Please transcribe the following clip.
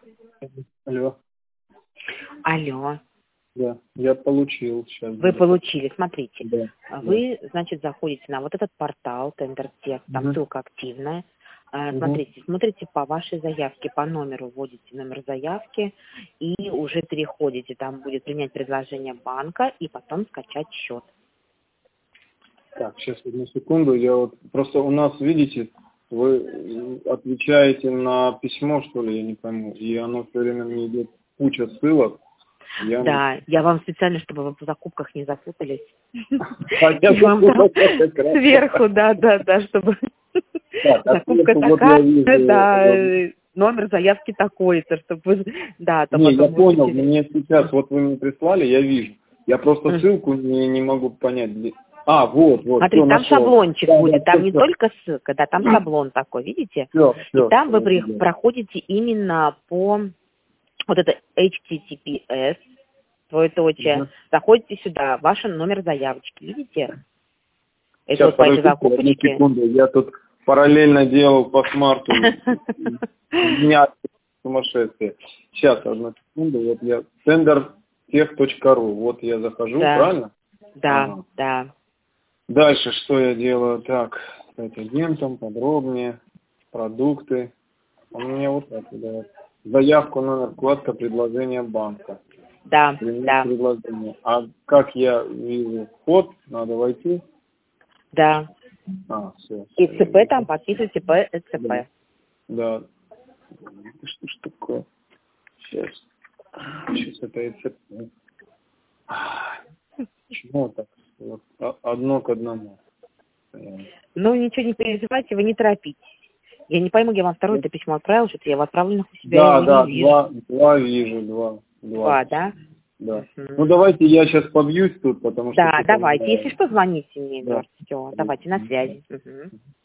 Алло. Алло. Да, я получил сейчас. Вы получили, смотрите. Да. Вы, значит, заходите на вот этот портал Тендертех, там ссылка активная. Смотрите по вашей заявке, по номеру вводите номер заявки и уже переходите. Там будет принять предложение банка и потом скачать счет. Так, сейчас одну секунду. Я вот просто у нас, видите, вы отвечаете на письмо, что ли, я не пойму. И оно все время мне идет куча ссылок. Я вам специально, чтобы вы по закупках не запутались. Вам сверху, да, чтобы закупка такая, да, номер заявки такой-то, чтобы вы, да, там потом... Не, я понял, мне сейчас, вот вы мне прислали, я вижу. Я просто ссылку не могу понять. Вот. Смотри, там шаблончик будет, там не только ссылка, да, там шаблон такой, видите? И там вы проходите именно по... Вот это HTTPS, двоеточие. Заходите сюда, ваш номер заявочки, видите? Это вот по этой закупочке. Секунду, я тут параллельно делал по смарту. Меня сумасшествие. Сейчас, одну секунду, вот я tendertech.ru, вот я захожу, правильно? Да. Дальше что я делаю? Так, стать агентом, подробнее, продукты. У меня вот так, да. Заявку, номер, вкладка, предложение банка. Да. Предложение. А как я вижу вход, надо войти? Да. Все. И ЦП там подписывайте по ЦП. Да. Что ж такое? Сейчас это ЭЦП. Почему так? Вот, одно к одному. Ну, ничего не переживайте, вы не торопитесь. Я не пойму, я вам второе-то письмо отправил, что-то я в отправленных у себя не вижу. Два вижу. Два, да? Да. Ну, давайте я сейчас побьюсь тут, потому что... Да, давайте. Если что, звоните мне, Эдуард. Все, давайте, на связи.